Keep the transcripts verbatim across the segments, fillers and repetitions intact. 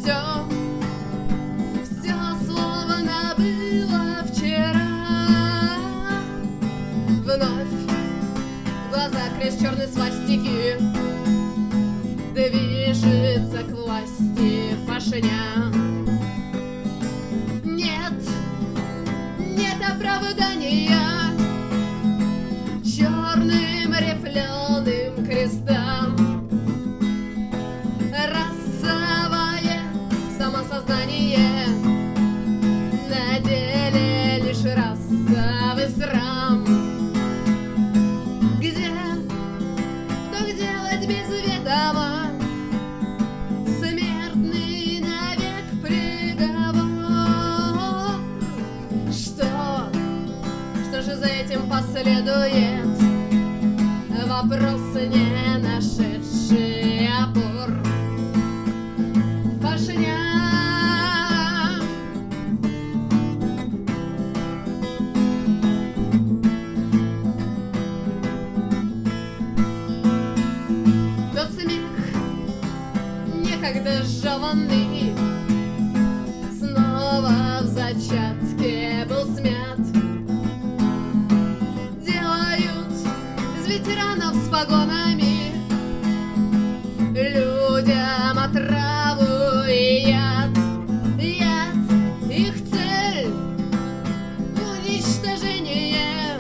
все, все словно было вчера. Вновь в глаза крест черной свастики движется к власти фашиня. Нет, нет оправдания черным рифленым крестам. Расовое самосознание на деле лишь расовый срам. Где вдруг делать без ведома смертный навек приговор? Что, что же за этим последует? Вопрос, не нашедший опор. Фашиня. Тот смех, некогда жеванный, снова в зачатке был смят. Делают из ветеранов с погонами людям отраву и яд. Яд, их цель — уничтожение,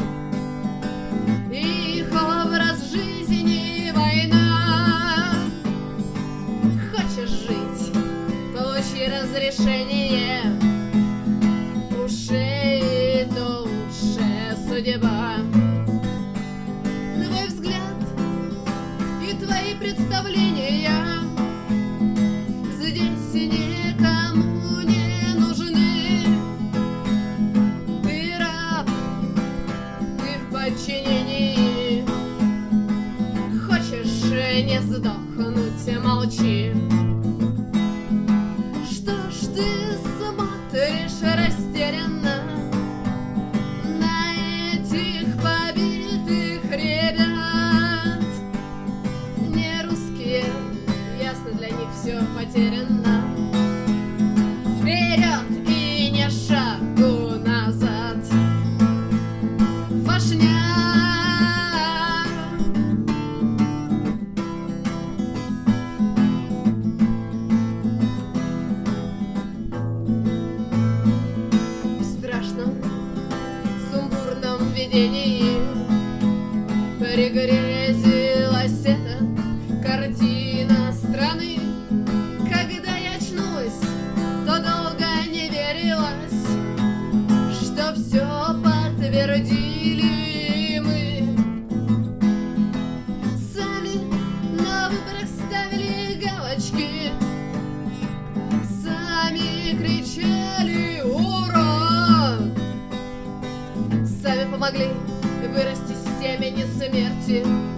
их образ жизни — война. Хочешь жить — получи разрешение, ушей то лучше судьба. Твой взгляд и твои представления здесь никому не нужны. Ты раб, ты в подчинении. Хочешь не сдохнуть — молчи. Что ж ты смотришь растерянно на этих побитых ребят? Не русские, ясно, для них все потеряно. Вперед и не шагу назад. Фашня. В страшном сумбурном видении пригрезилась эта картина страны. Когда я очнулась, то долго не верилось, что все подтвердили мы. Сами на выборах ставили галочки, сами кричали «Ура!», сами помогли вырасти семени смерти.